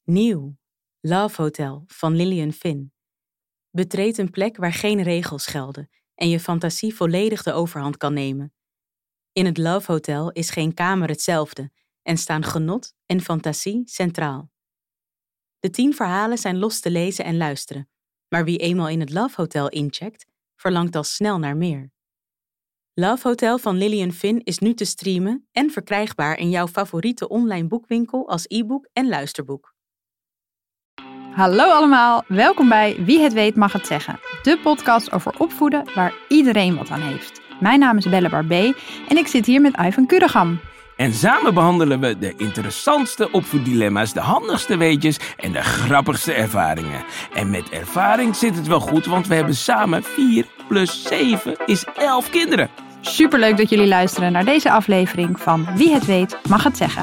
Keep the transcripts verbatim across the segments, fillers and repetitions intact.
Nieuw. Love Hotel van Lillian Finn. Betreed een plek waar geen regels gelden en je fantasie volledig de overhand kan nemen. In het Love Hotel is geen kamer hetzelfde en staan genot en fantasie centraal. De tien verhalen zijn los te lezen en luisteren, maar wie eenmaal in het Love Hotel incheckt, verlangt al snel naar meer. Love Hotel van Lillian Finn is nu te streamen en verkrijgbaar in jouw favoriete online boekwinkel als e-book en luisterboek. Hallo allemaal, welkom bij Wie het weet mag het zeggen. De podcast over opvoeden waar iedereen wat aan heeft. Mijn naam is Belle Barbé en ik zit hier met Ivan Kudegam. En samen behandelen we de interessantste opvoeddilemma's, de handigste weetjes en de grappigste ervaringen. En met ervaring zit het wel goed, want we hebben samen vier plus zeven is elf kinderen. Superleuk dat jullie luisteren naar deze aflevering van Wie het weet mag het zeggen.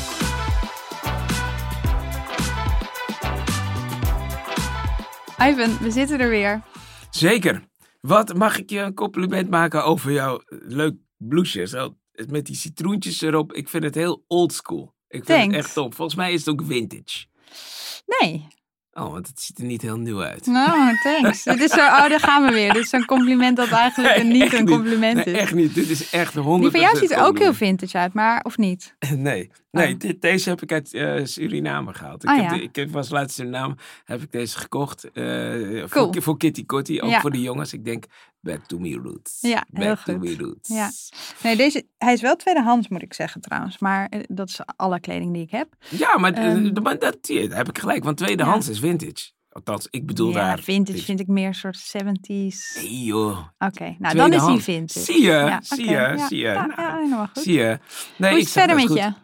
Ivan, we zitten er weer. Zeker. Wat mag ik je een compliment maken over jouw leuk blouseje? Zo, met die citroentjes erop. Ik vind het heel oldschool. Ik vind Thanks. het echt top. Volgens mij is het ook vintage. Nee. Oh, want het ziet er niet heel nieuw uit. Nou, thanks. Dit is zo, oh, daar gaan we weer. Dit is zo'n compliment dat eigenlijk Nee, niet echt een niet. compliment Nee, is. echt niet. Dit is echt honderd procent Die van jou ziet er ook heel compliment. vintage uit, maar of niet? Nee, nee Oh. dit, deze heb ik uit uh, Suriname gehaald. Ik, Ah, heb ja. de, ik was laatst in Suriname, heb ik deze gekocht. Uh, Cool. voor, voor Kitty Kotti, ook Ja. voor de jongens. Ik denk, back to me roots. Ja, back heel to goed. me roots. Ja. Nee, deze, hij is wel tweedehands, moet ik zeggen trouwens. Maar eh, dat is alle kleding die ik heb. Ja, maar, Um, uh, maar dat zie je, daar heb ik gelijk. Want tweedehands is vintage. Althans, ik bedoel ja, daar... vintage vind ik meer een soort zeventies. Oké, Nee joh. nou dan is die Tweedehands. vintage. Zie je, Ja, zie oké, je, ja. zie je. Ja, Nou, ja, helemaal goed. Zie je. Nee, Hoe ik is het zeg verder dat met goed. je?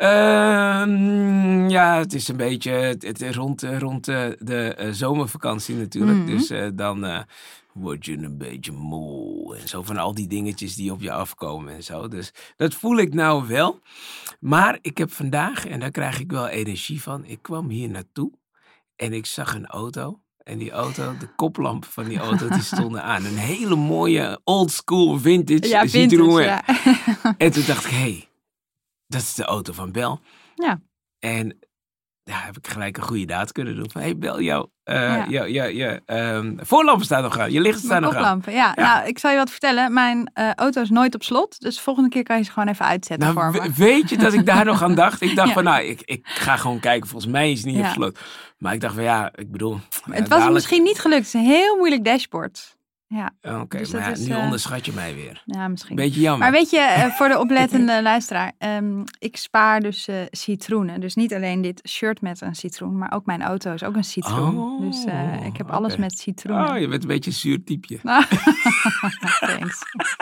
Ehm, ja, het is een beetje het, het, rond, eh, rond eh, de uh, zomervakantie natuurlijk. Mhm. Dus uh, dan uh, word je een beetje moe en zo van al die dingetjes die op je afkomen en zo. Dus dat voel ik nou wel. Maar ik heb vandaag, en daar krijg ik wel energie van, ik kwam hier naartoe en ik zag een auto. En die auto, de koplampen van die auto, die stonden aan. Een hele mooie old school vintage Ja, Citroën. vintage, ja. En toen dacht ik, hé, hey, dat is de auto van Bel. Ja. En daar heb ik gelijk een goede daad kunnen doen. Van, hé hey Bel, jouw uh, Ja. jou, jou, jou, um, voorlampen staan nog aan. Je lichten staan Mijn nog aan. koplampen, ja. Ja. Nou, ik zal je wat vertellen. Mijn uh, auto is nooit op slot. Dus de volgende keer kan je ze gewoon even uitzetten Nou, voor me. we- weet je dat ik daar nog aan dacht? Ik dacht Ja. van, nou, ik, ik ga gewoon kijken. Volgens mij is het niet Ja. op slot. Maar ik dacht van, ja, ik bedoel... Het ja, was dadelijk- misschien niet gelukt. Het is een heel moeilijk dashboard. Ja, Oké, okay, dus maar dat ja, is, nu uh, onderschat je mij weer. ja misschien. Beetje jammer. Maar weet je, uh, voor de oplettende luisteraar. Um, ik spaar dus uh, citroenen. Dus niet alleen dit shirt met een citroen. Maar ook mijn auto is ook een citroen. Oh, dus uh, ik heb alles oké. met citroenen. Oh, je bent een beetje een zuur typeje. Nou, thanks.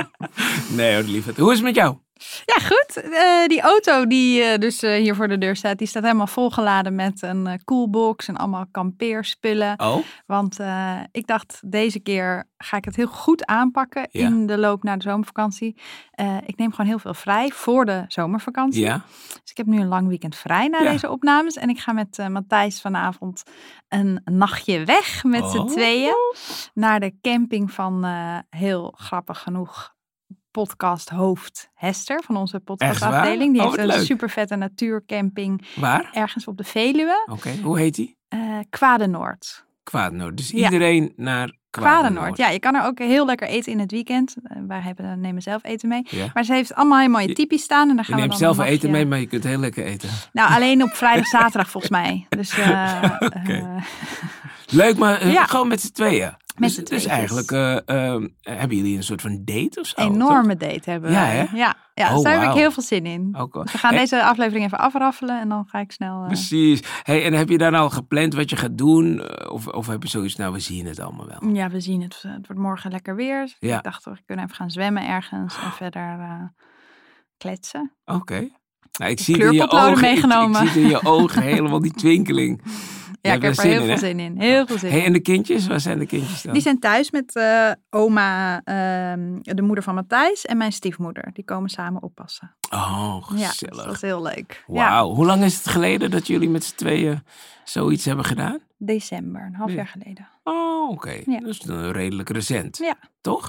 Nee hoor, lieverd. Hoe is het met jou? Ja, goed. Uh, die auto die uh, dus uh, hier voor de deur staat, die staat helemaal volgeladen met een uh, coolbox en allemaal kampeerspullen. Oh? Want uh, ik dacht, deze keer ga ik het heel goed aanpakken Ja. in de loop naar de zomervakantie. Uh, ik neem gewoon heel veel vrij voor de zomervakantie. Ja? Dus ik heb nu een lang weekend vrij na Ja. deze opnames. En ik ga met uh, Matthijs vanavond een nachtje weg met Oh. z'n tweeën. Naar de camping van uh, heel grappig genoeg podcast hoofd Hester van onze podcastafdeling. Die Oh, heeft wat een leuk. super vette natuurcamping Waar? ergens op de Veluwe. Oké, hoe heet die? Uh, Kwadenoord. Kwadenoord. Dus Ja. iedereen naar Kwadenoord. Kwadenoord. Ja, je kan er ook heel lekker eten in het weekend. Uh, wij hebben, nemen zelf eten mee. Ja. Maar ze heeft allemaal helemaal je Je- typisch staan. En daar Je gaan we neemt dan zelf een wel eten nachtje- mee, maar je kunt heel lekker eten. Nou, alleen op vrijdag, zaterdag volgens mij. Dus uh, Oké. uh, Leuk, maar uh, Ja. gewoon met z'n tweeën. Met dus, z'n dus tweetjes. eigenlijk, uh, um, hebben jullie een soort van date of zo? enorme date hebben we. Ja, hè? Ja, ja Oh, dus daar heb ik wauw. heel veel zin in. toch? Ook wel. Dus we gaan Hey, deze aflevering even afraffelen en dan ga ik snel... Uh, Precies. Hey, en heb je dan al gepland wat je gaat doen? Uh, Of, of heb je zoiets, nou we zien het allemaal wel. ja, we zien het. Het wordt morgen lekker weer. Ja. Ik dacht, we kunnen even gaan zwemmen ergens en verder uh, kletsen. Oké. Okay. Nou, ik De zie het in je kleurpotloden ogen, ik, meegenomen. ik zie het in je ogen helemaal die twinkeling. Ja, Je ik hebt heb er heel in, veel hè? zin in. Heel veel zin Hey, in. en de kindjes? Waar zijn de kindjes dan? Die zijn thuis met uh, oma, uh, de moeder van Matthijs en mijn stiefmoeder. Die komen samen oppassen. Oh, Ja, gezellig. dus dat is heel leuk. Wauw. Ja, Hoe lang is het geleden dat jullie met z'n tweeën zoiets hebben gedaan? december, een half Ja. jaar geleden. Oh, oké. Ja. Dat is dan redelijk recent. Ja. Toch? Ja.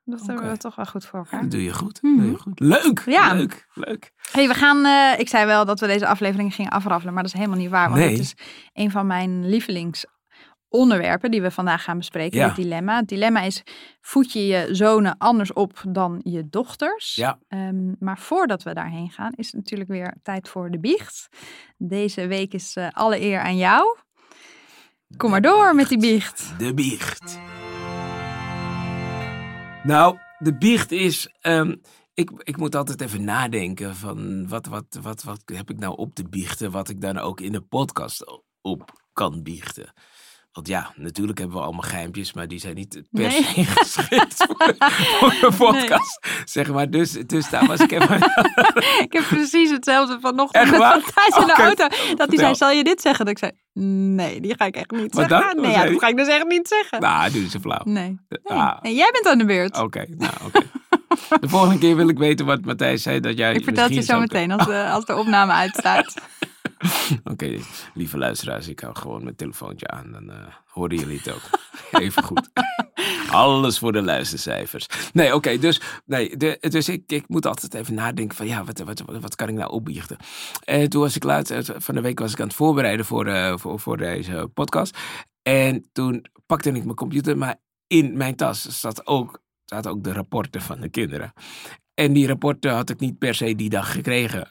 Dat Okay. hebben we toch wel goed voor elkaar. Dat doe je goed. Mm-hmm. Doe je goed. Leuk. Ja. Leuk. Leuk. Hey, we gaan, uh, ik zei wel dat we deze aflevering gingen afraffelen, maar dat is helemaal niet waar. Want Nee. het is een van mijn lievelingsonderwerpen die we vandaag gaan bespreken. Ja. Het dilemma. Het dilemma is, voed je je zonen anders op dan je dochters? Ja. Um, maar voordat we daarheen gaan, is het natuurlijk weer tijd voor de biecht. Deze week is uh, alle eer aan jou. Kom maar door met die biecht. De biecht. Nou, de biecht is... Um, ik, ik moet altijd even nadenken van wat, wat, wat, wat heb ik nou op te biechten, wat ik dan ook in de podcast op kan biechten. Want ja, natuurlijk hebben we allemaal geheimpjes, maar die zijn niet per se Nee. geschikt voor, voor een podcast. Nee. Zeg maar, dus, dus daar was ik even... Ik heb precies hetzelfde vanochtend met Matthijs in de okay. auto. Dat hij zei, zal je dit zeggen? Dat ik zei, nee, die ga ik echt niet Wat zeggen. Dan? Nee, ja, dat ga ik dus echt niet zeggen. Nou, doe eens flauw. Nee. nee. Ah. nee. Jij bent aan de beurt. Oké, okay, nou oké. Okay. De volgende keer wil ik weten wat Matthijs zei. Dat jij ik vertel het je zo meteen als de, als de opname uitstaat. Oké, okay, lieve luisteraars, ik hou gewoon mijn telefoontje aan. Dan uh, horen jullie het ook. Even goed. Alles voor de luistercijfers. Nee, oké, okay, dus, nee, de, dus ik, ik moet altijd even nadenken van ja, wat, wat, wat, wat kan ik nou opbiechten? En toen was ik laatst, van de week was ik aan het voorbereiden voor, uh, voor, voor deze podcast. En toen pakte ik mijn computer, maar in mijn tas zat ook, zaten ook de rapporten van de kinderen. En die rapporten had ik niet per se die dag gekregen.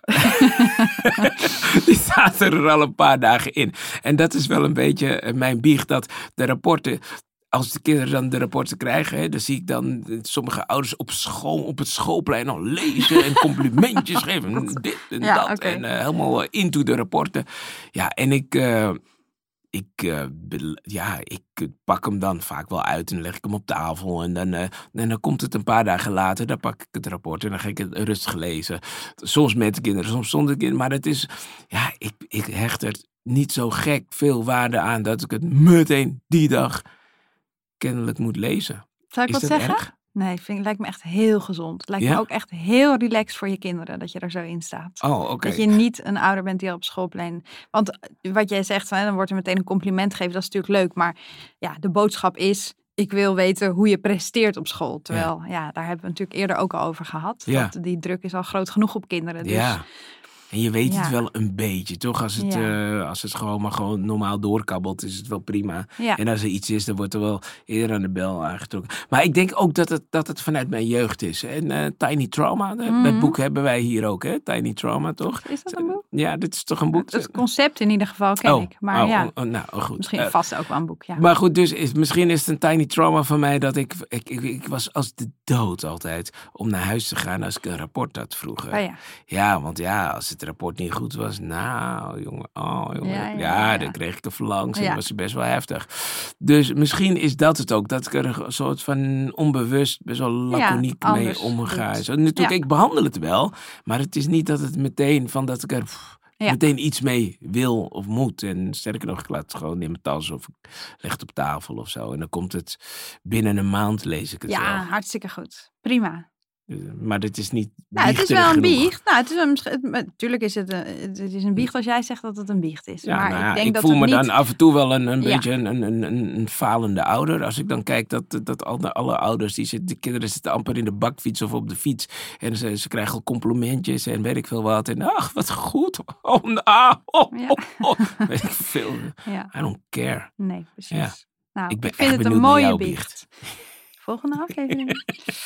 Die zaten er al een paar dagen in. En dat is wel een beetje mijn biecht, dat de rapporten... Als de kinderen dan de rapporten krijgen, hè, dan zie ik dan sommige ouders op school, op het schoolplein al lezen en complimentjes geven. En dit en ja, dat. Okay. En uh, helemaal into de rapporten. Ja, en ik... Uh, Ik, uh, ja, ik pak hem dan vaak wel uit en leg ik hem op tafel. En dan, uh, en dan komt het een paar dagen later, dan pak ik het rapport en dan ga ik het rustig lezen. Soms met de kinderen, soms zonder de kinderen. Maar het is, ja, ik, ik hecht er niet zo gek veel waarde aan dat ik het meteen die dag kennelijk moet lezen. Zal ik is wat dat zeggen? Erg? Nee, vind, lijkt me echt heel gezond. Het lijkt ja? me ook echt heel relaxed voor je kinderen dat je er zo in staat. Oh, oké. Okay. Dat je niet een ouder bent die al op schoolplein... Want wat jij zegt, dan wordt er meteen een compliment gegeven. Dat is natuurlijk leuk. Maar ja, de boodschap is... Ik wil weten hoe je presteert op school. Terwijl, ja, ja daar hebben we natuurlijk eerder ook al over gehad. Ja. Dat die druk is al groot genoeg op kinderen. Dus... Ja. En je weet ja. het wel een beetje, toch? Als het, ja. uh, als het gewoon maar gewoon normaal doorkabbelt, is het wel prima. Ja. En als er iets is, dan wordt er wel eerder aan de bel aangetrokken. Maar ik denk ook dat het, dat het vanuit mijn jeugd is. En uh, Tiny Trauma, mm-hmm. dat boek hebben wij hier ook, hè? Tiny Trauma, toch? Is dat een boek? Ja, dit is toch een boek? Het concept in ieder geval ken oh, ik. Maar oh, ja, oh, oh, nou, oh, goed. misschien uh, vast ook wel een boek, ja. Maar goed, dus is, misschien is het een Tiny Trauma van mij dat ik, ik, ik, ik was als de dood altijd om naar huis te gaan als ik een rapport had vroeger. Oh, ja. ja, want ja, als het rapport niet goed was, was, nou jongen, oh jongen. Ja, ja, ja, ja. Dan kreeg ik er verlangs en ja. was het best wel heftig. Dus misschien is dat het ook, dat ik er een soort van onbewust best wel laconiek ja, mee omga. Zo, natuurlijk, ja. ik behandel het wel, maar het is niet dat het meteen van dat ik er pff, ja. meteen iets mee wil of moet. En sterker nog, ik laat het gewoon in mijn tas of ik leg het op tafel of zo. En dan komt het binnen een maand, lees ik het ja, wel. Ja, hartstikke goed. Prima. Maar dit is niet nou, het is wel een genoeg. biecht. Nou, het is een, natuurlijk is het een, het is een biecht als jij zegt dat het een biecht is. Ja, maar nou ja, ik denk ik dat voel het me niet... dan af en toe wel een, een ja. beetje een, een, een, een falende ouder. Als ik dan kijk dat, dat alle, alle ouders, die zitten, de kinderen zitten amper in de bakfiets of op de fiets. En ze, ze krijgen al complimentjes en weet ik veel wat. En ach, wat goed. Oh, nou, oh, ja. oh, oh. Weet ik veel. Ja. I don't care. Nee, precies. Ja. Nou, ik ben ik vind echt het een mooie mooie biecht. biecht. Volgende aflevering.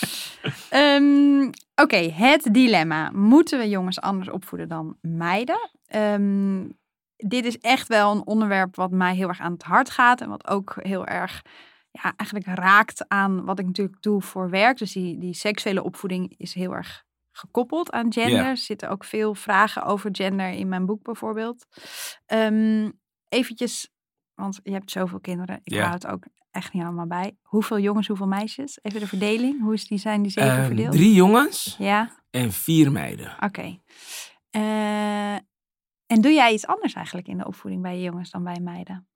um, Oké, okay, het dilemma. Moeten we jongens anders opvoeden dan meiden? Um, dit is echt wel een onderwerp wat mij heel erg aan het hart gaat. En wat ook heel erg ja, eigenlijk raakt aan wat ik natuurlijk doe voor werk. Dus die, die seksuele opvoeding is heel erg gekoppeld aan gender. Yeah. Er zitten ook veel vragen over gender in mijn boek bijvoorbeeld. Um, eventjes, want je hebt zoveel kinderen. Ik yeah. hou het ook echt niet allemaal bij. Hoeveel jongens, hoeveel meisjes? Even de verdeling. Hoe is die, zijn die zeven uh, verdeeld? Drie jongens ja. en vier meiden. Oké. Okay. Uh, en doe jij iets anders eigenlijk in de opvoeding bij jongens dan bij meiden?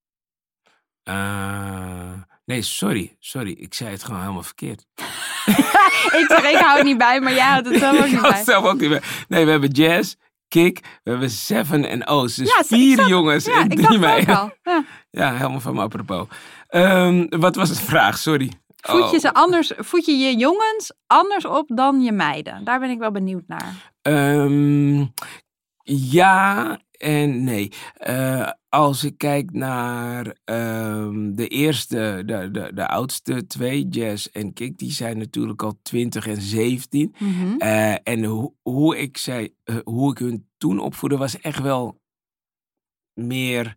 Uh, nee, sorry. Sorry. Ik zei het gewoon helemaal verkeerd. ik zeg, ik hou het niet bij, maar jij houdt het zelf ook niet bij. zelf ook niet bij. Nee, we hebben Jazz, Kik, we hebben Seven en O's. Dus ja, vier zat, jongens ja, en drie meiden. Ja. ja, helemaal van me apropos. Um, wat was de vraag? Sorry. Voed je, Oh. ze anders, voed je je jongens anders op dan je meiden? Daar ben ik wel benieuwd naar. Um, ja en nee. Uh, als ik kijk naar um, de eerste, de, de, de oudste twee, Jess en Kik, die zijn natuurlijk al twintig en zeventien. Mm-hmm. Uh, en ho- hoe, ik zei, uh, hoe ik hun toen opvoedde was echt wel meer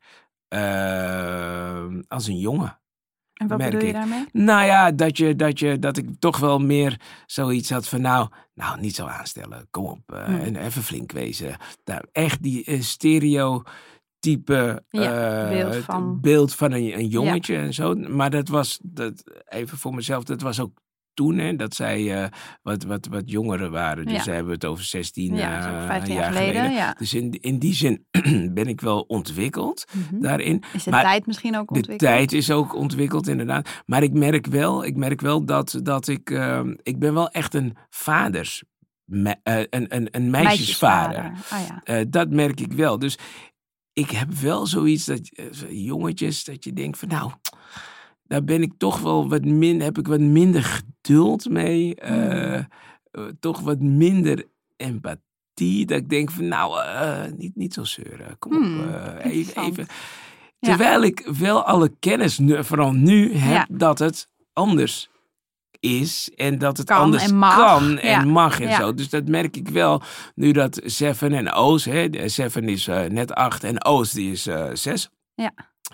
uh, als een jongen. En wat merk bedoel je ik. daarmee? Nou ja, dat, je, dat, je, dat ik toch wel meer zoiets had van nou, nou niet zo aanstellen, kom op, uh, Hmm. en even flink wezen. Nou, echt die uh, stereotype Ja, uh, beeld van, beeld van een, een jongetje ja. en zo. Maar dat was, dat, even voor mezelf, dat was ook toen, hè, dat zij uh, wat, wat, wat jongeren waren. Dus Ja. ze hebben het over zestien Ja, uh, zo vijftien jaar jaar geleden. geleden. Ja. Dus in, in die zin ben ik wel ontwikkeld Mm-hmm. daarin. Is de maar tijd misschien ook ontwikkeld? De tijd is ook ontwikkeld, inderdaad. Maar ik merk wel, ik merk wel dat, dat ik... Uh, ik ben wel echt een vaders... Me, uh, een, een, een meisjesvader. meisjesvader. Oh, ja. uh, dat merk ik wel. Dus ik heb wel zoiets dat... Uh, jongetjes, dat je denkt van nou... Daar ben ik toch wel wat minder... Heb ik wat minder geduld mee. Uh, mm. uh, toch wat minder empathie. Dat ik denk van nou... Uh, niet, niet zo zeuren. Kom mm, op. Uh, even... even Terwijl ja. ik wel alle kennis, nu, vooral nu, heb ja. dat het anders is. En dat het kan anders en mag. kan en ja. mag en ja. zo. Dus dat merk ik wel nu dat Seven en Oos, hè, Seven is uh, net acht en Oos die is uh, zes. Ja.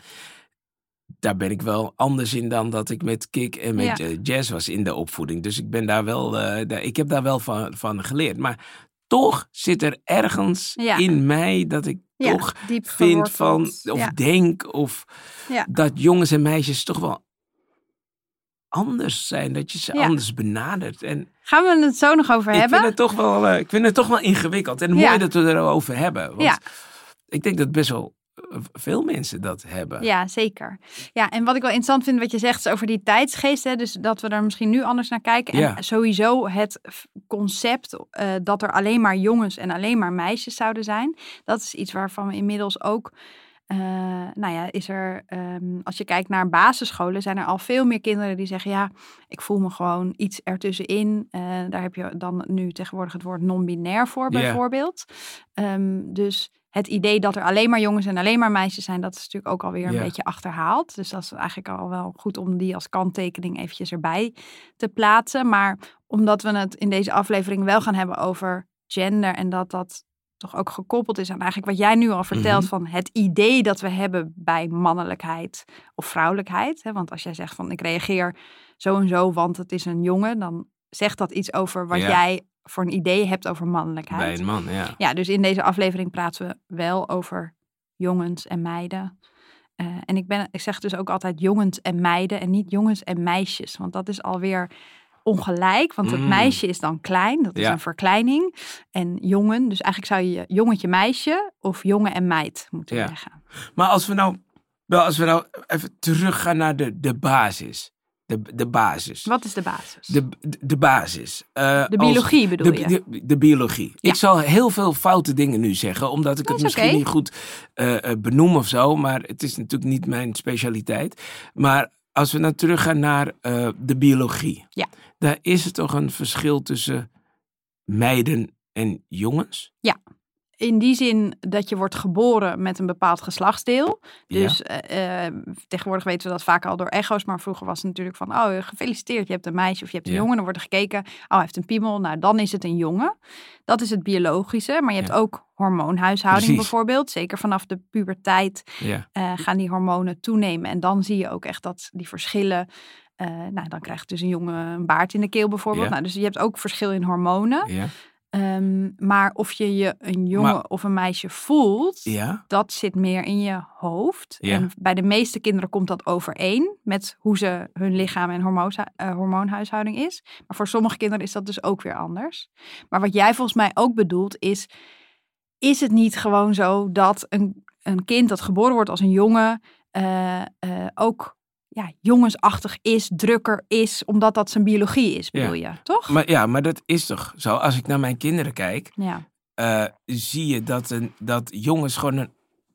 Daar ben ik wel anders in dan dat ik met Kik en met ja. uh, Jess was in de opvoeding. Dus ik ben daar wel, uh, daar, ik heb daar wel van, van geleerd. Maar toch zit er ergens ja. in mij dat ik ja, toch vind van, of ja. denk, of ja. dat jongens en meisjes toch wel anders zijn. Dat je ze ja. anders benadert. En gaan we het zo nog over ik hebben? Vind het toch wel, uh, ik vind het toch wel ingewikkeld. En ja. mooi dat we het erover hebben. Want ja. ik denk dat best wel veel mensen dat hebben. Ja, zeker. Ja, en wat ik wel interessant vind wat je zegt is over die tijdsgeest. Hè, dus dat we er misschien nu anders naar kijken. En ja. sowieso het concept uh, dat er alleen maar jongens en alleen maar meisjes zouden zijn. Dat is iets waarvan we inmiddels ook... Uh, nou ja, is er... Um, als je kijkt naar basisscholen zijn er al veel meer kinderen die zeggen... ja, ik voel me gewoon iets ertussenin. Uh, daar heb je dan nu tegenwoordig het woord non-binair voor bijvoorbeeld. Yeah. Um, dus... Het idee dat er alleen maar jongens en alleen maar meisjes zijn, dat is natuurlijk ook alweer een ja. beetje achterhaald. Dus dat is eigenlijk al wel goed om die als kanttekening eventjes erbij te plaatsen. Maar omdat we het in deze aflevering wel gaan hebben over gender en dat dat toch ook gekoppeld is aan eigenlijk wat jij nu al vertelt mm-hmm. van het idee dat we hebben bij mannelijkheid of vrouwelijkheid. Hè? Want als jij zegt van ik reageer zo en zo, want het is een jongen, dan zegt dat iets over wat ja. jij voor een idee hebt over mannelijkheid. Bij een man, ja. Ja, dus in deze aflevering praten we wel over jongens en meiden. Uh, en ik, ben, ik zeg dus ook altijd jongens en meiden en niet jongens en meisjes. Want dat is alweer ongelijk, want het mm. meisje is dan klein. Dat is ja. een verkleining. En jongen, dus eigenlijk zou je jongetje meisje of jongen en meid moeten ja. zeggen. Maar als we nou, wel als we nou even teruggaan naar de, de basis... De, de basis. Wat is de basis? De, de, de basis. Uh, de biologie als, bedoel de, je? De, de, de biologie. Ja. Ik zal heel veel foute dingen nu zeggen, omdat ik dat het misschien okay. niet goed uh, benoem of zo, maar het is natuurlijk niet mijn specialiteit. Maar als we nou teruggaan naar uh, de biologie. Ja. Daar is er toch een verschil tussen meiden en jongens? Ja. In die zin dat je wordt geboren met een bepaald geslachtsdeel. Dus ja. uh, tegenwoordig weten we dat vaak al door echo's. Maar vroeger was het natuurlijk van, oh gefeliciteerd, je hebt een meisje of je hebt een ja. jongen. Dan wordt er gekeken, oh hij heeft een piemel, nou dan is het een jongen. Dat is het biologische. Maar je hebt ja. ook hormoonhuishouding Precies. bijvoorbeeld. Zeker vanaf de puberteit ja. uh, gaan die hormonen toenemen. En dan zie je ook echt dat die verschillen... Uh, nou, dan krijgt dus een jongen een baard in de keel bijvoorbeeld. Ja. Nou, dus je hebt ook verschil in hormonen. Ja. Um, maar of je je een jongen maar, of een meisje voelt, ja? dat zit meer in je hoofd. Ja. En bij de meeste kinderen komt dat overeen met hoe ze hun lichaam en hormoonsa- uh, hormoonhuishouding is. Maar voor sommige kinderen is dat dus ook weer anders. Maar wat jij volgens mij ook bedoelt is, is het niet gewoon zo dat een, een kind dat geboren wordt als een jongen uh, uh, ook... ja, jongensachtig is, drukker is, omdat dat zijn biologie is, bedoel ja. je, toch? Maar, ja, maar dat is toch zo? Als ik naar mijn kinderen kijk, ja. uh, zie je dat, een, dat jongens gewoon een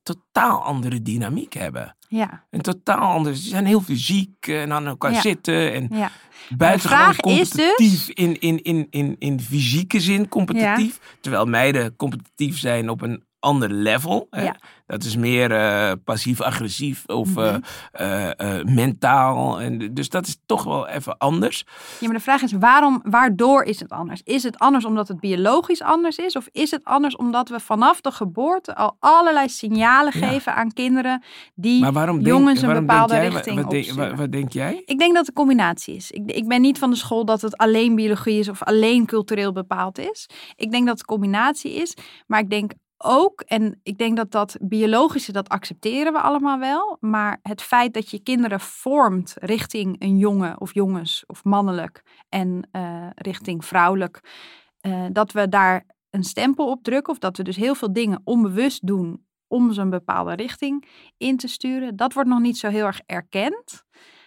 totaal andere dynamiek hebben. Ja. En totaal anders. Ze zijn heel fysiek en aan elkaar Ja. zitten. En Ja. buitengewoon vraag is competitief dus- in, in, in, in, in fysieke zin competitief. Terwijl meiden competitief zijn op een ander level. Hè? Ja. Dat is meer uh, passief-agressief of Mhm. uh, uh, uh, mentaal. En, dus dat is toch wel even anders. Ja, maar de vraag is, waarom, waardoor is het anders? Is het anders omdat het biologisch anders is? Of is het anders omdat we vanaf de geboorte al allerlei signalen Ja. geven aan kinderen die Maar waarom denk, jongens een waarom bepaalde denk jij, richting wat, denk, opsturen? wat, wat denk jij? Ik denk dat het een combinatie is. Ik, ik ben niet van de school dat het alleen biologie is of alleen cultureel bepaald is. Ik denk dat het een combinatie is. Maar ik denk ook, en ik denk dat dat biologische, dat accepteren we allemaal wel. Maar het feit dat je kinderen vormt richting een jongen of jongens of mannelijk en uh, richting vrouwelijk. Uh, dat we daar een stempel op drukken of dat we dus heel veel dingen onbewust doen om ze een bepaalde richting in te sturen. Dat wordt nog niet zo heel erg erkend.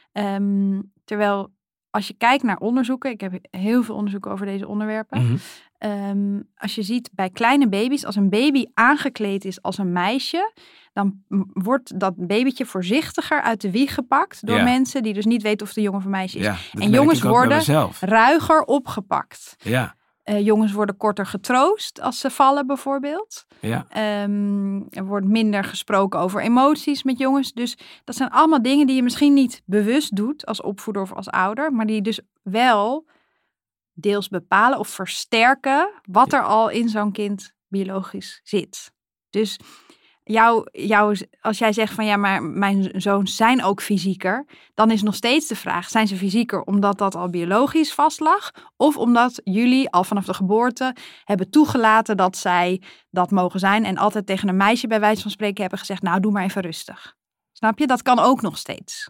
Um, terwijl als je kijkt naar onderzoeken, ik heb heel veel onderzoeken over deze onderwerpen. Mm-hmm. Um, als je ziet bij kleine baby's, als een baby aangekleed is als een meisje, dan wordt dat babytje voorzichtiger uit de wieg gepakt door ja. mensen die dus niet weten of het een jongen of een meisje is. Ja, en jongens worden ruiger opgepakt. Ja. Uh, jongens worden korter getroost als ze vallen bijvoorbeeld. Ja. Um, er wordt minder gesproken over emoties met jongens. Dus dat zijn allemaal dingen die je misschien niet bewust doet als opvoeder of als ouder. Maar die dus wel deels bepalen of versterken wat ja. er al in zo'n kind biologisch zit. Dus jou, jou, als jij zegt van ja, maar mijn zoons zijn ook fysieker, dan is nog steeds de vraag, zijn ze fysieker omdat dat al biologisch vastlag? Of omdat jullie al vanaf de geboorte hebben toegelaten dat zij dat mogen zijn en altijd tegen een meisje bij wijze van spreken hebben gezegd, nou doe maar even rustig. Snap je? Dat kan ook nog steeds.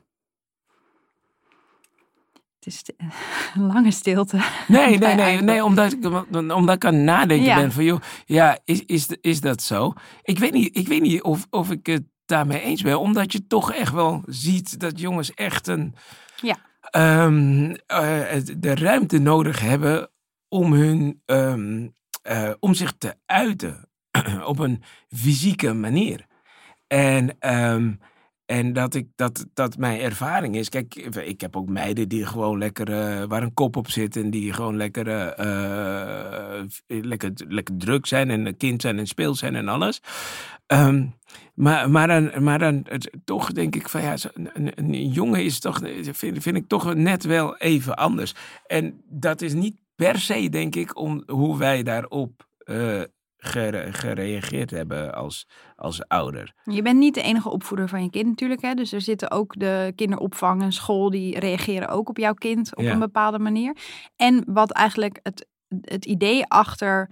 Het is een lange stilte. Nee, nee, nee, nee omdat, ik, omdat ik aan het nadenken ja. ben van, joh, ja, is, is, is dat zo? Ik weet niet, ik weet niet of, of ik het daarmee eens ben, omdat je toch echt wel ziet dat jongens echt een, ja. um, uh, de ruimte nodig hebben om, hun, um, uh, om zich te uiten op een fysieke manier. En... Um, En dat, ik, dat, dat mijn ervaring is... Kijk, ik heb ook meiden die gewoon lekker... Uh, waar een kop op zit en die gewoon lekker, uh, lekker, lekker druk zijn... en een kind zijn en speel zijn en alles. Um, maar, maar, dan, maar dan het, toch denk ik van... ja, een, een jongen is toch... Vind, vind ik toch net wel even anders. En dat is niet per se, denk ik... om hoe wij daarop... Uh, Gere, gereageerd hebben als, als ouder. Je bent niet de enige opvoeder van je kind natuurlijk. Hè? Dus er zitten ook de kinderopvang en school... die reageren ook op jouw kind op ja. een bepaalde manier. En wat eigenlijk het, het idee achter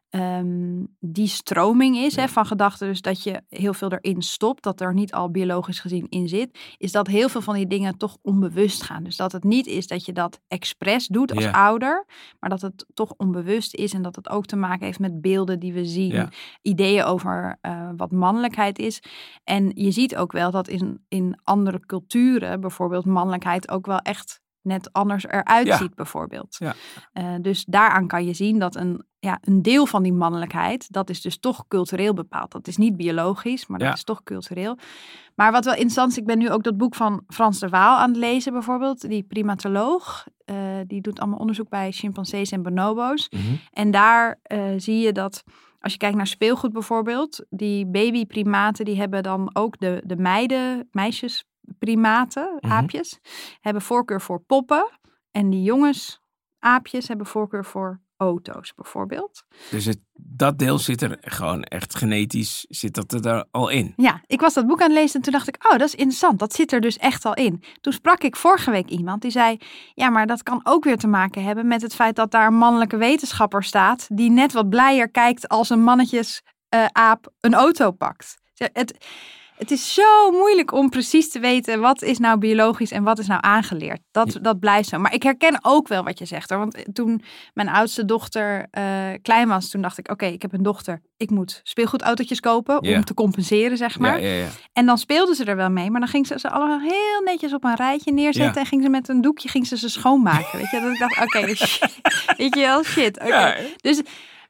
um, die stroming is... Ja. Hè, van gedachten dus dat je heel veel erin stopt... dat er niet al biologisch gezien in zit... is dat heel veel van die dingen toch onbewust gaan. Dus dat het niet is dat je dat expres doet als ja. ouder... maar dat het toch onbewust is... en dat het ook te maken heeft met beelden die we zien... Ja. ideeën over uh, wat mannelijkheid is. En je ziet ook wel dat in, in andere culturen... bijvoorbeeld mannelijkheid ook wel echt... net anders eruit ja. ziet bijvoorbeeld. Ja. Uh, dus daaraan kan je zien dat een, ja, een deel van die mannelijkheid... dat is dus toch cultureel bepaald. Dat is niet biologisch, maar dat ja. is toch cultureel. Maar wat wel interessant is... ik ben nu ook dat boek van Frans de Waal aan het lezen bijvoorbeeld. Die primatoloog. Uh, die doet allemaal onderzoek bij chimpansees en bonobo's. Mm-hmm. En daar uh, zie je dat... Als je kijkt naar speelgoed bijvoorbeeld... die babyprimaten die hebben dan ook de, de meiden, meisjes... primaten, mm-hmm. aapjes, hebben voorkeur voor poppen. En die jongens, aapjes, hebben voorkeur voor auto's bijvoorbeeld. Dus het, dat deel zit er gewoon echt genetisch, zit dat er al in? Ja, ik was dat boek aan het lezen en toen dacht ik, oh, dat is interessant. Dat zit er dus echt al in. Toen sprak ik vorige week iemand die zei, ja, maar dat kan ook weer te maken hebben met het feit dat daar een mannelijke wetenschapper staat die net wat blijer kijkt als een mannetjes uh, aap een auto pakt. Het... Het is zo moeilijk om precies te weten wat is nou biologisch en wat is nou aangeleerd. Dat, dat blijft zo. Maar ik herken ook wel wat je zegt hoor. Want toen mijn oudste dochter uh, klein was, toen dacht ik, oké, okay, ik heb een dochter. Ik moet speelgoedautootjes kopen om yeah. te compenseren, zeg maar. Ja, ja, ja. En dan speelde ze er wel mee. Maar dan ging ze ze allemaal heel netjes op een rijtje neerzetten. Ja. En ging ze met een doekje ging ze ze schoonmaken. Weet je, dat ik dacht, oké, okay, weet je wel, shit. Okay. Ja, dus...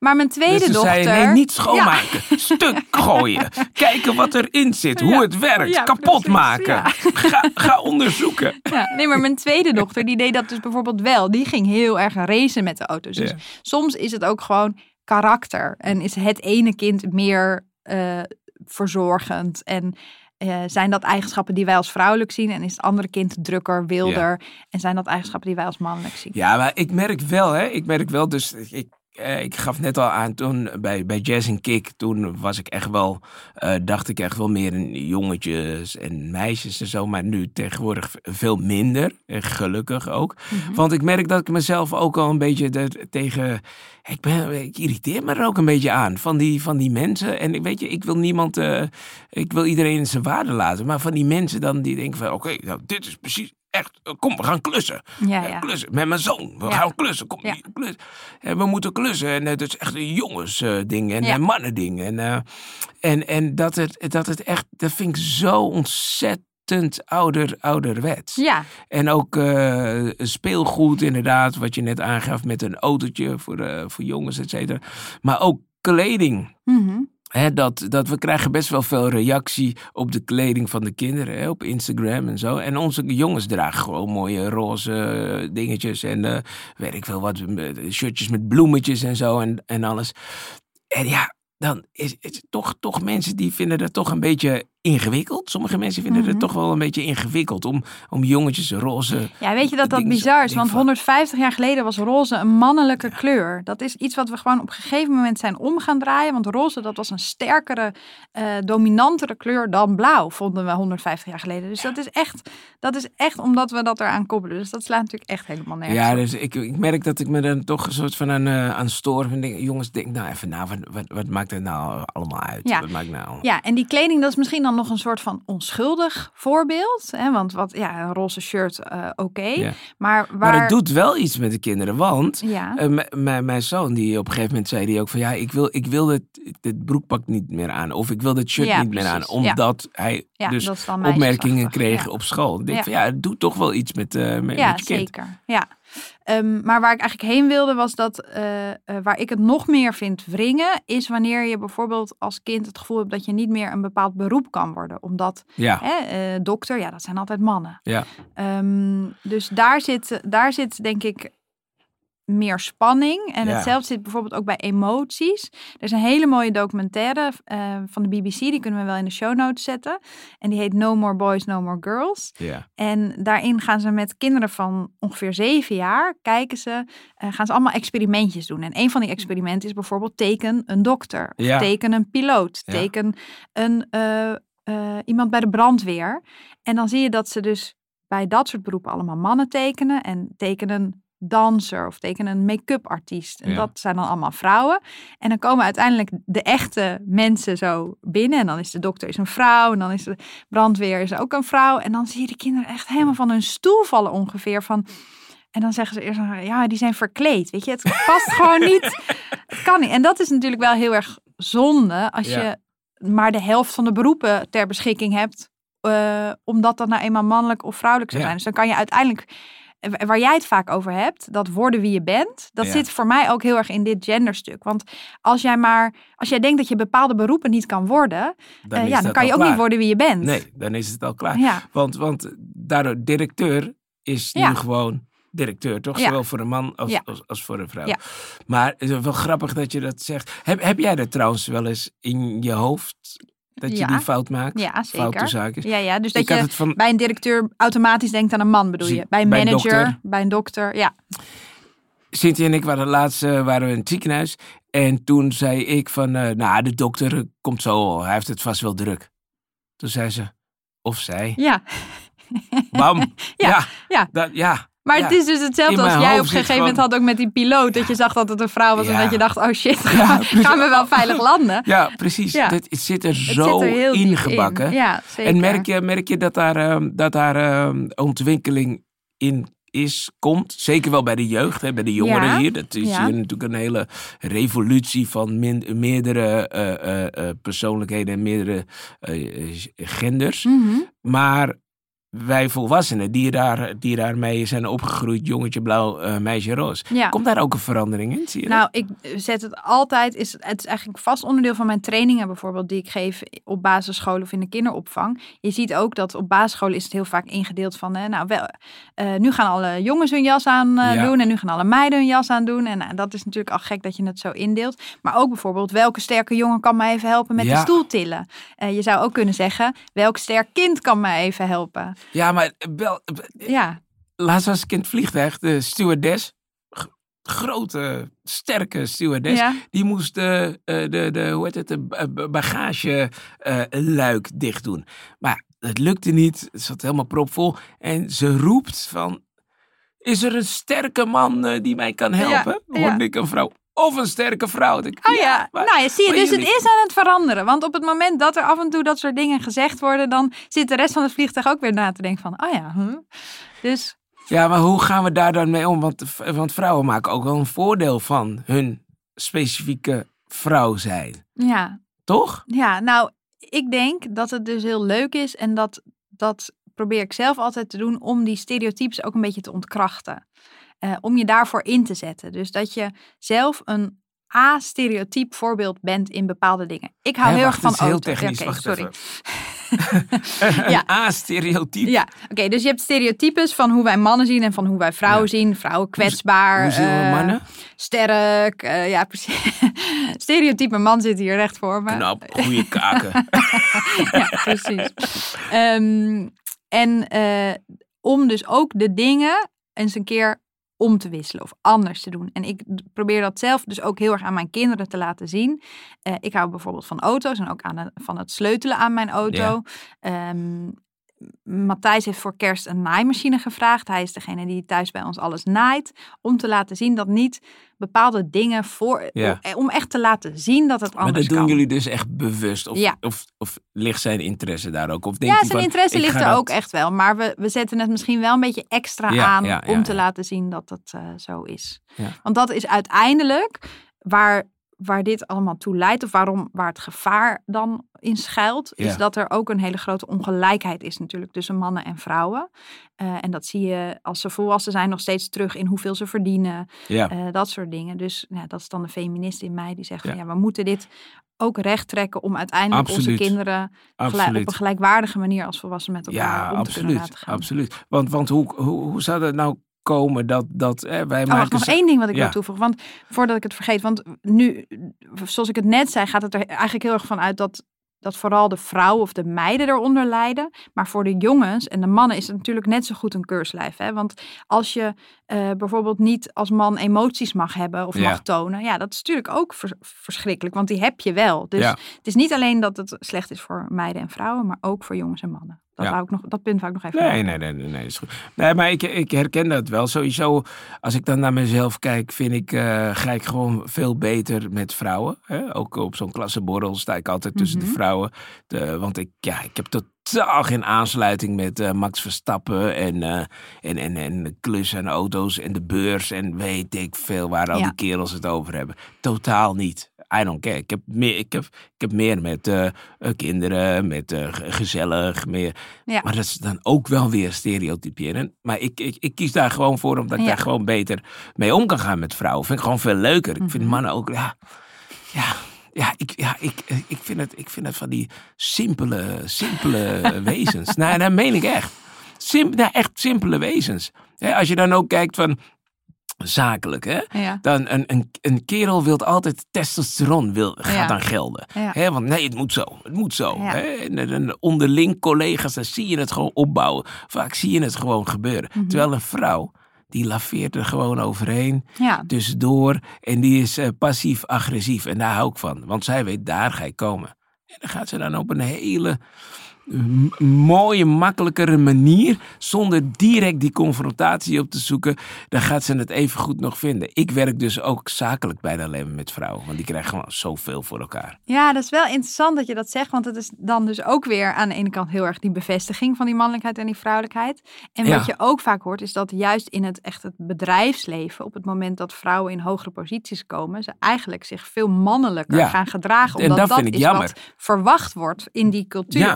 Maar mijn tweede dus ze dochter... zei, nee, niet schoonmaken. Ja. Stuk gooien. Kijken wat erin zit. Hoe ja. het werkt. Ja, kapot precies, maken. Ja. Ga, ga onderzoeken. Ja, nee, maar mijn tweede dochter, die deed dat dus bijvoorbeeld wel. Die ging heel erg racen met de auto's. Dus ja. soms is het ook gewoon karakter. En is het ene kind meer uh, verzorgend. En uh, zijn dat eigenschappen die wij als vrouwelijk zien. En is het andere kind drukker, wilder. Ja. En zijn dat eigenschappen die wij als mannelijk zien. Ja, maar ik merk wel, hè. Ik merk wel, dus ik... Uh, ik gaf net al aan, toen bij, bij Jazz en Kick, toen was ik echt wel, uh, dacht ik echt wel meer in jongetjes en meisjes en zo. Maar nu tegenwoordig veel minder, en gelukkig ook. Mm-hmm. Want ik merk dat ik mezelf ook al een beetje de, tegen, ik, ben, ik irriteer me er ook een beetje aan, van die, van die mensen. En weet je, ik wil niemand, uh, ik wil iedereen in zijn waarde laten. Maar van die mensen dan die denken van, oké, okay, nou, dit is precies... Echt, kom, we gaan klussen. Ja, ja. klussen. Met mijn zoon. We ja. gaan klussen. Kom, ja. klussen. En we moeten klussen. En het is echt een jongensding. En ja. een mannending. En, uh, en, en dat, het, dat het echt, dat vind ik zo ontzettend ouder, ouderwets. Ja. En ook uh, speelgoed inderdaad, wat je net aangaf met een autootje voor, uh, voor jongens, et cetera. Maar ook kleding. Mm-hmm. He, dat, dat we krijgen best wel veel reactie op de kleding van de kinderen, he, op Instagram en zo. En onze jongens dragen gewoon mooie roze dingetjes en uh, weet ik veel wat, shirtjes met bloemetjes en zo en, en alles. En ja, dan is het toch, toch mensen die vinden dat toch een beetje ingewikkeld. Sommige mensen vinden mm-hmm. het toch wel een beetje ingewikkeld om, om jongetjes roze... Ja, weet je dat dat bizar is? Want honderdvijftig jaar geleden was roze een mannelijke ja. kleur. Dat is iets wat we gewoon op een gegeven moment zijn om gaan draaien. Want roze, dat was een sterkere, uh, dominantere kleur dan blauw, vonden we honderdvijftig jaar geleden. Dus dat is echt, dat is echt omdat we dat eraan koppelen. Dus dat slaat natuurlijk echt helemaal nergens Ja, op. dus ik, ik merk dat ik me dan toch een soort van aan, uh, aan stoor. En denk, jongens, denk nou even na, wat, wat, wat maakt het nou allemaal uit? Ja. Wat maakt nou? Ja, en die kleding, dat is misschien dan nog een soort van onschuldig voorbeeld. Hè? Want wat, ja, een roze shirt, uh, oké. Okay. Ja. Maar, waar... maar het doet wel iets met de kinderen. Want ja. uh, m- m- mijn zoon, die op een gegeven moment zei die ook van... ja, ik wil, ik wil dit, dit broekpak niet meer aan. Of ik wil dit shirt ja, niet precies. meer aan. Omdat ja. hij ja, dus opmerkingen kreeg ja. op school. Ik denk ja. van ja, het doet toch wel iets met, uh, met, ja, met je kind. Zeker. Ja, um, maar waar ik eigenlijk heen wilde was dat... Uh, uh, waar ik het nog meer vind wringen... is wanneer je bijvoorbeeld als kind het gevoel hebt... dat je niet meer een bepaald beroep kan worden. Omdat ja. hè, uh, dokter, ja, dat zijn altijd mannen. Ja. Um, dus daar zit, daar zit denk ik... meer spanning. En ja. hetzelfde zit bijvoorbeeld ook bij emoties. Er is een hele mooie documentaire uh, van de B B C. Die kunnen we wel in de show notes zetten. En die heet No More Boys, No More Girls. Ja. En daarin gaan ze met kinderen van ongeveer zeven jaar... kijken ze, uh, gaan ze allemaal experimentjes doen. En een van die experimenten is bijvoorbeeld... teken een dokter. Of ja. teken een piloot. Ja. Teken een, uh, uh, iemand bij de brandweer. En dan zie je dat ze dus bij dat soort beroepen... allemaal mannen tekenen. En tekenen danser of teken een make-up artiest. En ja. dat zijn dan allemaal vrouwen. En dan komen uiteindelijk de echte mensen zo binnen. En dan is de dokter is een vrouw. En dan is de brandweer is ook een vrouw. En dan zie je de kinderen echt helemaal van hun stoel vallen ongeveer. Van, en dan zeggen ze eerst, ja, die zijn verkleed. Weet je, het past gewoon niet. Het kan niet. En dat is natuurlijk wel heel erg zonde. Als ja. je maar de helft van de beroepen ter beschikking hebt. Uh, omdat dat nou eenmaal mannelijk of vrouwelijk zou zijn. Ja. Dus dan kan je uiteindelijk... Waar jij het vaak over hebt, dat worden wie je bent, dat ja. zit voor mij ook heel erg in dit genderstuk. Want als jij maar, als jij denkt dat je bepaalde beroepen niet kan worden, dan, uh, ja, dan kan je ook klaar. niet worden wie je bent. Nee, dan is het al klaar. Ja. Want, want daardoor, directeur is nu ja. gewoon directeur, toch? Ja. Zowel voor een man als, ja. als, als voor een vrouw. Ja. Maar het is wel grappig dat je dat zegt. Heb, heb jij dat trouwens wel eens in je hoofd? Dat je ja. die fout maakt? Ja, zeker. Foute zaken. Ja, ja. Dus dat ik je van... bij een directeur automatisch denkt aan een man, bedoel je? Bij een bij manager, een bij een dokter, ja. Cynthia en ik waren laatst uh, waren we in het ziekenhuis. En toen zei ik van, uh, nou, de dokter komt zo, hij heeft het vast wel druk. Toen zei ze, of zij. Ja. Bam. ja. Ja. Ja. Dat, ja. Maar ja. het is dus hetzelfde als jij op een gegeven moment gewoon... had ook met die piloot. Dat je zag dat het een vrouw was ja. en dat je dacht, oh shit, ja, gaan we wel veilig landen? Ja, precies. Ja. Het, het zit er het zo zit er ingebakken. In. Ja, zeker. En merk je, merk je dat daar, um, dat daar um, ontwikkeling in is, komt? Zeker wel bij de jeugd, hè, bij de jongeren ja. hier. Dat is ja. hier natuurlijk een hele revolutie van min, meerdere uh, uh, uh, persoonlijkheden en meerdere uh, genders. Mm-hmm. Maar wij volwassenen die, daar, die daarmee zijn opgegroeid, jongetje blauw, uh, meisje roze. Ja. Komt daar ook een verandering in? Zie je nou, ik zet het altijd, is, het is eigenlijk vast onderdeel van mijn trainingen bijvoorbeeld, die ik geef op basisscholen of in de kinderopvang. Je ziet ook dat op basisscholen is het heel vaak ingedeeld van, uh, nou, wel, uh, nu gaan alle jongens hun jas aan uh, ja. doen en nu gaan alle meiden hun jas aan doen. En uh, dat is natuurlijk al gek dat je het zo indeelt. Maar ook bijvoorbeeld, welke sterke jongen kan mij even helpen met ja. de stoel tillen? Uh, je zou ook kunnen zeggen, welk sterk kind kan mij even helpen? Ja, maar wel, ja. laatst was ik in het vliegtuig, de stewardess, g- grote, sterke stewardess, ja. die moest de, de, de, hoe heet het, de bagageluik uh, dicht doen. Maar het lukte niet, het zat helemaal propvol en ze roept van, is er een sterke man uh, die mij kan helpen? Ja, Hoorde ja. ik een vrouw. Of een sterke vrouw. Ik, oh ja, ja maar, nou ja, zie je, dus jullie... het is aan het veranderen. Want op het moment dat er af en toe dat soort dingen gezegd worden, dan zit de rest van het vliegtuig ook weer na te denken van, oh ja, huh? Dus... Ja, maar hoe gaan we daar dan mee om? Want, want vrouwen maken ook wel een voordeel van hun specifieke vrouw zijn. Ja. Toch? Ja, nou, ik denk dat het dus heel leuk is en dat, dat probeer ik zelf altijd te doen om die stereotypes ook een beetje te ontkrachten. Uh, om je daarvoor in te zetten. Dus dat je zelf een a-stereotyp voorbeeld bent in bepaalde dingen. Ik hou He, heel wacht, erg van heel auto. technisch, ja, okay, wacht sorry. een ja. a-stereotype. Ja, oké. Okay, dus je hebt stereotypes van hoe wij mannen zien en van hoe wij vrouwen ja. zien. Vrouwen kwetsbaar. Hoe, hoe zien we uh, mannen? Sterk. Uh, ja, precies. Stereotype man zit hier recht voor me. Knap, goede kaken. ja, precies. Um, en uh, om dus ook de dingen eens een keer om te wisselen of anders te doen. En ik probeer dat zelf dus ook heel erg aan mijn kinderen te laten zien. Uh, ik hou bijvoorbeeld van auto's en ook aan de, van het sleutelen aan mijn auto. Ja. Um, Matthijs heeft voor kerst een naaimachine gevraagd. Hij is degene die thuis bij ons alles naait. Om te laten zien dat niet bepaalde dingen voor... Ja. Om echt te laten zien dat het anders kan. Maar dat doen kan. jullie dus echt bewust? Of, ja. of, of ligt zijn interesse daar ook? Of denk ja, je zijn van, interesse ligt er dat... ook echt wel. Maar we, we zetten het misschien wel een beetje extra ja, aan... Ja, ja, om te ja. laten zien dat het uh, zo is. Ja. Want dat is uiteindelijk waar... waar dit allemaal toe leidt, of waarom, waar het gevaar dan in schuilt, ja. is dat er ook een hele grote ongelijkheid is natuurlijk tussen mannen en vrouwen. Uh, en dat zie je als ze volwassen zijn nog steeds terug in hoeveel ze verdienen. Ja. Uh, dat soort dingen. Dus ja, dat is dan de feminist in mij die zegt, ja. van, ja, we moeten dit ook recht trekken om uiteindelijk absoluut. onze kinderen gelijk, op een gelijkwaardige manier als volwassenen met elkaar ja, om absoluut, te kunnen laten gaan. Absoluut. Want, want hoe, hoe, hoe zou dat nou komen dat, dat eh, wij oh, maken... Wacht, nog één ding wat ik ja. wil toevoegen. Want voordat ik het vergeet. Want nu, zoals ik het net zei, gaat het er eigenlijk heel erg van uit dat, dat vooral de vrouwen of de meiden eronder lijden. Maar voor de jongens en de mannen is het natuurlijk net zo goed een keurslijf. Hè? Want als je uh, bijvoorbeeld niet als man emoties mag hebben of ja. mag tonen. Ja, dat is natuurlijk ook vers- verschrikkelijk. Want die heb je wel. Dus ja. het is niet alleen dat het slecht is voor meiden en vrouwen. Maar ook voor jongens en mannen. Dat, ja. wou ik nog, dat punt wou ik nog even nee, nee, nee, nee, nee, is goed. Nee, maar ik, ik herken dat wel. Sowieso, als ik dan naar mezelf kijk, vind ik, uh, ga ik gewoon veel beter met vrouwen. Hè? Ook op zo'n klassenborrel sta ik altijd tussen mm-hmm. de vrouwen. De, want ik, ja, ik heb totaal geen aansluiting met uh, Max Verstappen en, uh, en, en, en de klus en auto's en de beurs en weet ik veel waar al ja. die kerels het over hebben. Totaal niet. I don't care. Ik heb meer, ik heb, ik heb meer met uh, kinderen, met uh, gezellig, meer. Ja. Maar dat is dan ook wel weer stereotyperen. Maar ik, ik, ik kies daar gewoon voor, omdat ik ja. daar gewoon beter mee om kan gaan met vrouwen. Vind ik gewoon veel leuker. Mm-hmm. Ik vind mannen ook, ja, ja, ja, ik, ja ik, ik, vind het, ik vind het van die simpele, simpele wezens. Nou, dat meen ik echt. Sim, nou, echt simpele wezens. Ja, als je dan ook kijkt van... zakelijk, hè? Ja. Dan een, een, een kerel wil altijd testosteron, wil, gaat ja. dan gelden. Ja. Hè? Want nee, het moet zo, het moet zo. Ja. Hè? En, en onderling collega's, dan zie je het gewoon opbouwen. Vaak zie je het gewoon gebeuren. Mm-hmm. Terwijl een vrouw, die laveert er gewoon overheen, ja. tussendoor. En die is uh, passief-agressief. En daar hou ik van. Want zij weet, daar ga ik komen. En dan gaat ze dan op een hele... M- mooie, makkelijkere manier, zonder direct die confrontatie op te zoeken, dan gaat ze het even goed nog vinden. Ik werk dus ook zakelijk bijna alleen maar met vrouwen, want die krijgen gewoon zoveel voor elkaar. Ja, dat is wel interessant dat je dat zegt, want het is dan dus ook weer aan de ene kant heel erg die bevestiging van die mannelijkheid en die vrouwelijkheid. En wat ja. je ook vaak hoort, is dat juist in het echt het bedrijfsleven, op het moment dat vrouwen in hogere posities komen, ze eigenlijk zich veel mannelijker ja. gaan gedragen, omdat en dat, dat vind ik is jammer. wat verwacht wordt in die cultuur ja. of zo.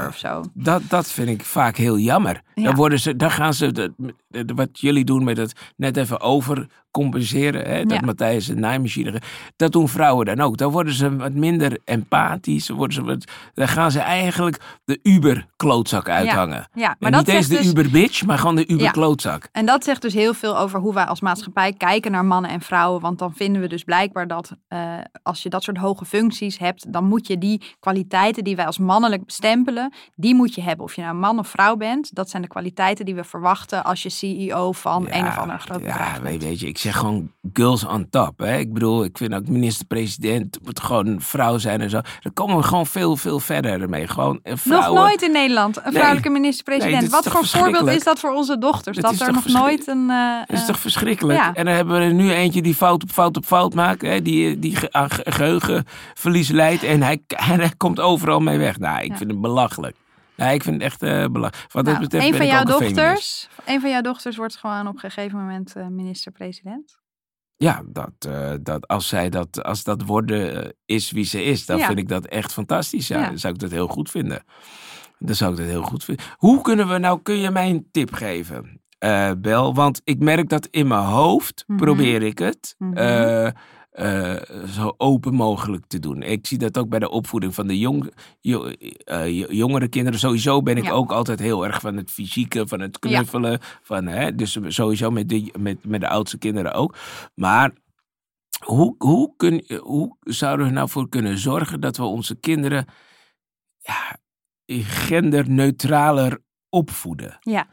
dat, dat, dat vind ik vaak heel jammer. Ja. Dan, worden ze, dan gaan ze, de, de, wat jullie doen met het net even overcompenseren, hè, dat Ja. Matthijs een naaimachine, dat doen vrouwen dan ook. Dan worden ze wat minder empathisch, worden ze wat, dan gaan ze eigenlijk de Uber-klootzak uithangen. Ja, maar en dat niet eens zegt de dus- Uber-bitch, maar gewoon de Uber-klootzak. En dat zegt dus heel veel over hoe wij als maatschappij kijken naar mannen en vrouwen. Want dan vinden we dus blijkbaar dat uh, als je dat soort hoge functies hebt, dan moet je die kwaliteiten die wij als mannelijk bestempelen, die moet je hebben. Of je nou man of vrouw bent, dat zijn de kwaliteiten die we verwachten als je C E O van Ja, een of ander groot bedrijf Ja, bent. weet, weet je, ik zeg gewoon girls on top. Hè? Ik bedoel, ik vind ook minister-president moet gewoon een vrouw zijn en zo. Dan komen we gewoon veel, veel verder ermee. Gewoon eh, vrouwen. Nog nooit in Nederland een vrouwelijke Nee, minister-president. dit is Wat toch voor voorbeeld verschrikkelijk? is dat voor onze dochters? Dit Dat is er toch nog verschrik- nooit een... Uh, Dat is uh, toch verschrikkelijk? ja. En dan hebben we er nu eentje die fout op fout op fout maakt. Hè? Die, die ge- aan ge- geheugenverlies leidt. En hij, en hij komt overal mee weg. Nou, ik Ja. vind het belachelijk. Nou, ik vind het echt uh, belachelijk. Wat dat nou, betreft een ben van ik jouw ook een feminist. dochters, een van jouw dochters wordt gewoon op een gegeven moment uh, minister-president. Ja, dat, uh, dat als zij dat, als dat worden uh, is wie ze is, dan Ja. vind ik dat echt fantastisch. Ja, Ja. Dan zou ik dat heel goed vinden. Dan zou ik dat heel goed vinden. Hoe kunnen we nou, kun je mij een tip geven, uh, Bel? Want ik merk dat in mijn hoofd, Mhm. probeer ik het, Mhm. uh, uh, zo open mogelijk te doen. Ik zie dat ook bij de opvoeding van de jong, jo, uh, jongere kinderen. Sowieso ben ik Ja. ook altijd heel erg van het fysieke, van het knuffelen. Van, hè, dus sowieso met de, met, met de oudste kinderen ook. Maar hoe, hoe, kun, hoe zouden we er nou voor kunnen zorgen dat we onze kinderen ja, genderneutraler opvoeden? Ja.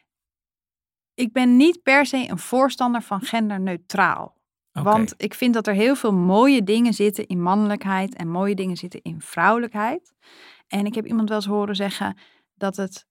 Ik ben niet per se een voorstander van genderneutraal. Okay. Want ik vind dat er heel veel mooie dingen zitten in mannelijkheid en mooie dingen zitten in vrouwelijkheid. En ik heb iemand wel eens horen zeggen dat het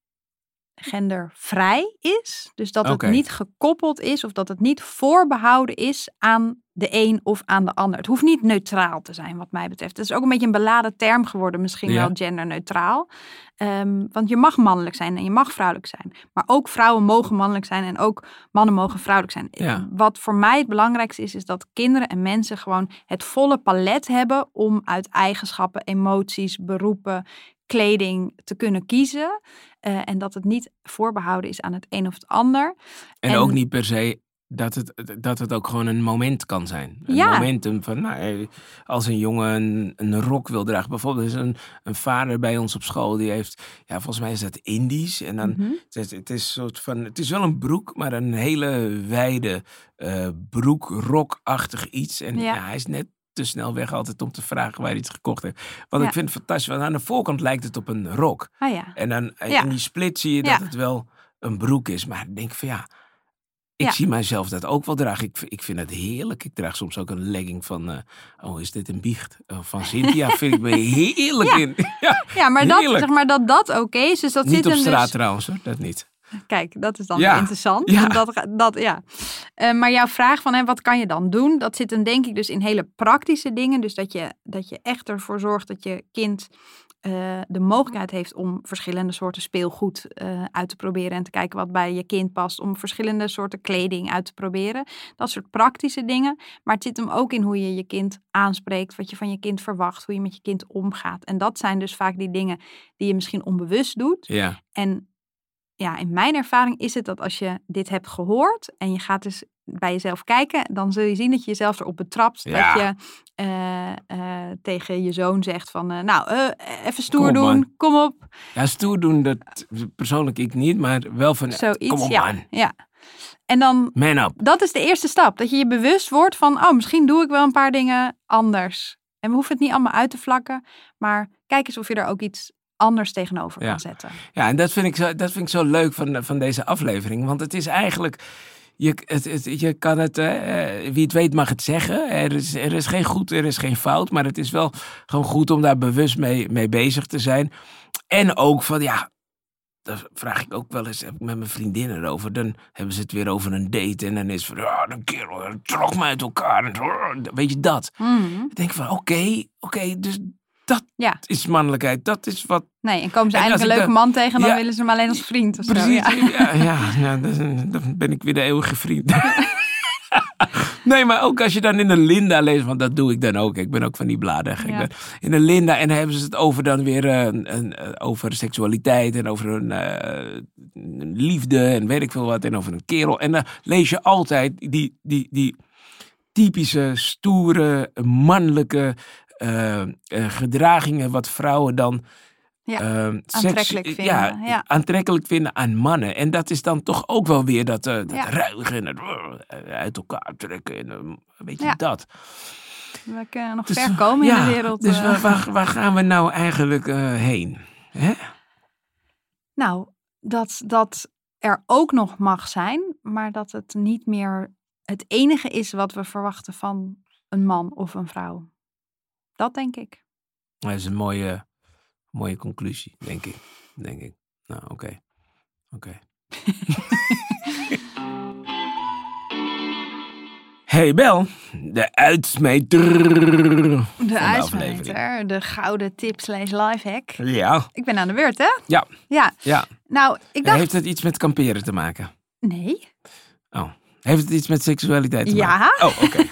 gendervrij is. Dus dat het Okay. niet gekoppeld is of dat het niet voorbehouden is aan de een of aan de ander. Het hoeft niet neutraal te zijn wat mij betreft. Het is ook een beetje een beladen term geworden, misschien Ja. wel genderneutraal. Um, want je mag mannelijk zijn en je mag vrouwelijk zijn. Maar ook vrouwen mogen mannelijk zijn en ook mannen mogen vrouwelijk zijn. Ja. Wat voor mij het belangrijkste is, is dat kinderen en mensen gewoon het volle palet hebben om uit eigenschappen, emoties, beroepen, kleding te kunnen kiezen. Uh, en dat het niet voorbehouden is aan het een of het ander. En, en ook niet per se dat het, dat het ook gewoon een moment kan zijn. Een Ja. momentum van, nou, als een jongen een, een rok wil dragen. Bijvoorbeeld is een, een vader bij ons op school, die heeft, ja, volgens mij is dat Indisch. En dan, Mm-hmm. het, is, het, is soort van, het is wel een broek, maar een hele wijde uh, broek, rokachtig iets. En Ja. ja, hij is net te snel weg altijd om te vragen waar hij het gekocht heeft. Want Ja. ik vind het fantastisch, want aan de voorkant lijkt het op een rok. Ah ja. En dan Ja. in die split zie je Ja. dat het wel een broek is. Maar ik denk van ja, ik Ja. zie mijzelf dat ook wel dragen. Ik, ik vind het heerlijk. Ik draag soms ook een legging van, uh, oh is dit een biecht? Uh, van Cynthia vind ik me heerlijk Ja. in. Ja, Ja, maar dat, heerlijk. zeg maar dat dat oké is. Dus dat Niet zit op hem straat dus... trouwens hoor, dat niet. Kijk, dat is dan Ja. interessant. Ja. Dat, dat, ja. Uh, maar jouw vraag van hè, wat kan je dan doen? Dat zit hem denk ik dus in hele praktische dingen. Dus dat je, dat je echt ervoor zorgt dat je kind uh, de mogelijkheid heeft om verschillende soorten speelgoed uh, uit te proberen. En te kijken wat bij je kind past. Om verschillende soorten kleding uit te proberen. Dat soort praktische dingen. Maar het zit hem ook in hoe je je kind aanspreekt. Wat je van je kind verwacht. Hoe je met je kind omgaat. En dat zijn dus vaak die dingen die je misschien onbewust doet. Ja. En ja, in mijn ervaring is het dat als je dit hebt gehoord en je gaat dus bij jezelf kijken, dan zul je zien dat je jezelf erop betrapt. Ja. Dat je uh, uh, tegen je zoon zegt van, uh, nou, uh, even stoer Kom op, doen, man. kom op. Ja, stoer doen, dat persoonlijk ik niet, maar wel van, Zoiets, kom op ja, man, ja. En dan, man up. dat is de eerste stap. Dat je je bewust wordt van, oh, misschien doe ik wel een paar dingen anders. En we hoeven het niet allemaal uit te vlakken, maar kijk eens of je er ook iets anders tegenover Ja. kan zetten. Ja, en dat vind ik zo, dat vind ik zo leuk van, van deze aflevering. Want het is eigenlijk, je, het, het, je kan het, uh, wie het weet mag het zeggen. Er is, er is geen goed, er is geen fout. Maar het is wel gewoon goed om daar bewust mee, mee bezig te zijn. En ook van, ja, daar vraag ik ook wel eens, heb ik met mijn vriendinnen erover. Dan hebben ze het weer over een date. En dan is het van, ja, een kerel trok me uit elkaar. En, weet je dat? Mm-hmm. Dan denk ik van, oké, okay, oké, okay, dus dat ja. is mannelijkheid. Dat is wat... Nee, en komen ze en eindelijk een leuke dan, man tegen, dan ja, willen ze hem alleen als vriend of precies, zo. Ja. ja, ja, ja dan, dan ben ik weer de eeuwige vriend. Nee, maar ook als je dan in een Linda leest, want dat doe ik dan ook. Ik ben ook van die bladen. Ik Ja. ben in een Linda en dan hebben ze het over dan weer uh, een, een, over seksualiteit en over een, uh, een liefde en weet ik veel wat en over een kerel. En dan lees je altijd die, die, die typische, stoere, mannelijke uh, uh, gedragingen wat vrouwen dan Ja, uh, aantrekkelijk seks, vinden, Ja, ja. aantrekkelijk vinden aan mannen. En dat is dan toch ook wel weer dat, uh, dat Ja. ruigen en het uh, uit elkaar trekken. En, uh, weet je Ja. dat. We kunnen nog Dus, ver komen ja, in de wereld. Dus uh. waar, waar, waar gaan we nou eigenlijk uh, heen? Hè? Nou, dat dat er ook nog mag zijn, maar dat het niet meer het enige is wat we verwachten van een man of een vrouw. Dat denk ik. Dat is een mooie, mooie conclusie, denk ik. Denk ik. Nou, oké. Okay. Oké. Okay. Hey Bel, de uitsmijter. De uitsmijter, de gouden tip slash lifehack. Ja. Ik ben aan de beurt, hè? Ja. Ja. ja. Nou, ik dacht... Heeft het iets met kamperen te maken? Nee. Oh. Heeft het iets met seksualiteit te ja. maken? Oh, oké. Okay.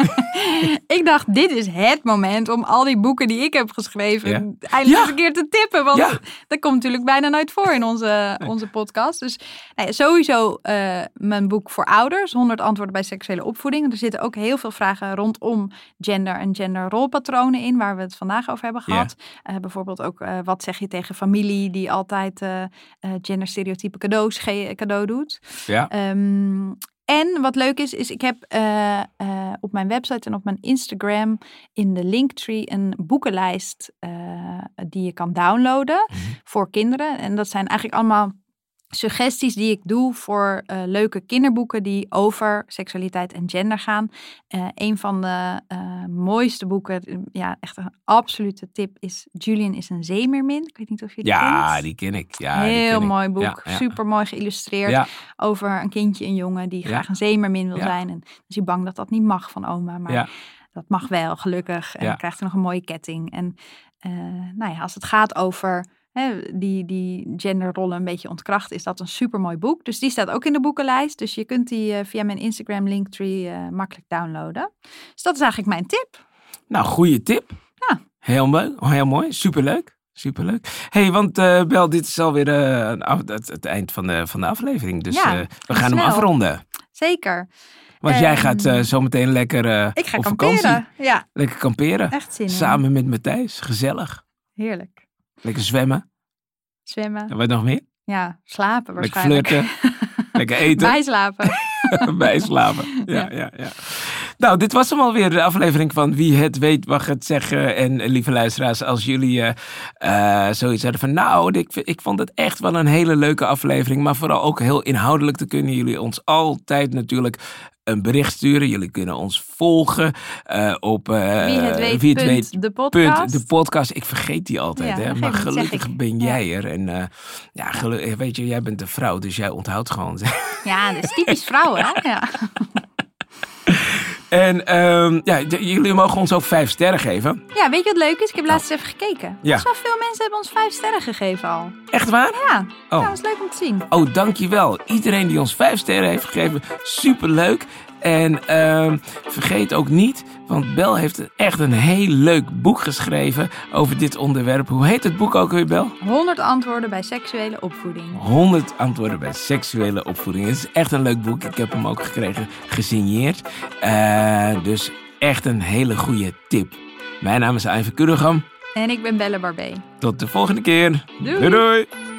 Ik dacht, dit is het moment om al die boeken die ik heb geschreven Ja. eindelijk Ja. eens een keer te tippen. Want Ja. dat komt natuurlijk bijna nooit voor in onze, Nee. onze podcast. Dus nou ja, sowieso uh, mijn boek voor ouders, honderd antwoorden bij seksuele opvoeding. Er zitten ook heel veel vragen rondom gender en genderrolpatronen in, waar we het vandaag over hebben gehad. Ja. Uh, bijvoorbeeld ook, uh, wat zeg je tegen familie die altijd uh, uh, genderstereotype cadeaus ge- cadeau doet. Ja. Um, En wat leuk is, is ik heb uh, uh, op mijn website en op mijn Instagram in de Linktree een boekenlijst uh, die je kan downloaden mm-hmm. voor kinderen. En dat zijn eigenlijk allemaal suggesties die ik doe voor uh, leuke kinderboeken die over seksualiteit en gender gaan. Uh, een van de uh, mooiste boeken, ja echt een absolute tip, is Julian is een zeemeermin. Ik weet niet of je die ja, kent. Die ken ik. Ja, Heel die ken mooi ik. boek, ja, ja. super mooi geïllustreerd. Ja. Over een kindje, een jongen die graag ja. een zeemeermin wil ja. zijn. En dan is hij bang dat dat niet mag van oma, maar ja. dat mag wel, gelukkig. En ja. dan krijgt hij nog een mooie ketting. En uh, nou ja, als het gaat over He, die, die genderrollen een beetje ontkracht, is dat een supermooi boek. Dus die staat ook in de boekenlijst. Dus je kunt die uh, via mijn Instagram Linktree uh, makkelijk downloaden. Dus dat is eigenlijk mijn tip. Nou, goede tip. Ja. Heel mooi, heel mooi. Superleuk. Superleuk. Hey, want uh, Bel, dit is alweer uh, af, het, het eind van de, van de aflevering. Dus ja, uh, we gaan snel. hem afronden. Zeker. Want um, jij gaat uh, zo meteen lekker uh, ik ga op kamperen. vakantie. Ja. Lekker kamperen. Echt zin in. Samen met Matthijs. Gezellig. Heerlijk. Lekker zwemmen. Zwemmen. En wat nog meer? Ja, slapen waarschijnlijk. Lekker flirten. Lekker eten. Bijslapen. Bijslapen. Ja, ja, ja, ja. Nou, dit was hem alweer, de aflevering van Wie het weet mag het zeggen. En lieve luisteraars, als jullie uh, uh, zoiets hadden van... Nou, ik, ik vond het echt wel een hele leuke aflevering. Maar vooral ook heel inhoudelijk. Dan kunnen jullie ons altijd natuurlijk een bericht sturen. Jullie kunnen ons volgen uh, op... Uh, Wie het weet, wie het punt, weet de podcast. Punt, de podcast. Ik vergeet die altijd. Ja, hè? Maar gelukkig ben jij ja. er. En uh, ja, gelu- weet je, jij bent een vrouw. Dus jij onthoudt gewoon. Ja, dat is typisch vrouwen, hè? Ja. En um, ja, d- jullie mogen ons ook vijf sterren geven. Ja, weet je wat leuk is? Ik heb laatst even gekeken. Ja. Best wel veel mensen hebben ons vijf sterren gegeven al. Echt waar? Ja, oh. ja, dat is leuk om te zien. Oh, dankjewel. Iedereen die ons vijf sterren heeft gegeven, superleuk. En um, vergeet ook niet, want Bel heeft echt een heel leuk boek geschreven over dit onderwerp. Hoe heet het boek ook weer, Bel? honderd antwoorden bij seksuele opvoeding. honderd antwoorden bij seksuele opvoeding. Het is echt een leuk boek. Ik heb hem ook gekregen, gesigneerd. Uh, dus echt een hele goede tip. Mijn naam is Ivan Kudegam. En ik ben Belle Barbé. Tot de volgende keer. Doei. Doei, doei.